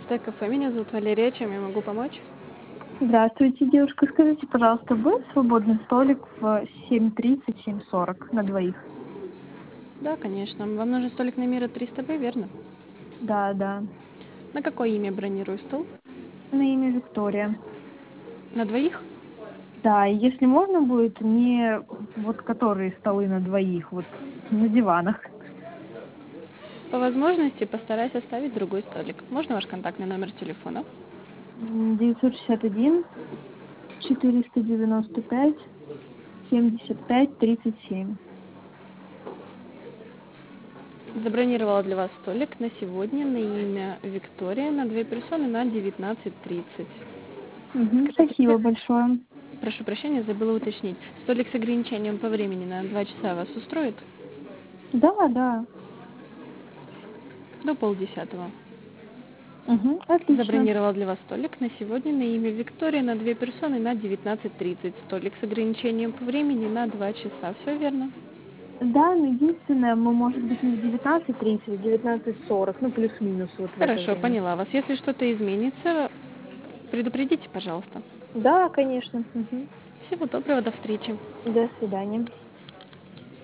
Кафе, меня зовут Валерия, чем я могу помочь? Здравствуйте, девушка. Скажите, пожалуйста, будет свободный столик в 7:30, 7:40 на двоих? Да, конечно. Вам нужен столик на Мира 300Б, верно? Да, да. На какое имя бронирую стол? На имя Виктория. На двоих? Да, и если можно будет, не вот которые столы на двоих, вот на диванах. По возможности постараюсь оставить другой столик. Можно ваш контактный номер телефона? 961 495 75 37. Забронировала для вас столик на сегодня на имя Виктория на две персоны на 19:30. Скажите, Спасибо большое. прошу прощения, забыла уточнить. Столик с ограничением по времени на 2 часа вас устроит? Да, да. До 9:30. Отлично. Забронировала для вас столик на сегодня на имя Виктория на две персоны на 19:30. Столик с ограничением по времени на 2 часа. Все верно? Да, но единственное, мы, может быть, не в 19:30, а в 19:40, ну, плюс-минус вот в это Хорошо, время. поняла вас. Если что-то изменится, предупредите, пожалуйста. Да, конечно. Всего доброго, до встречи. До свидания.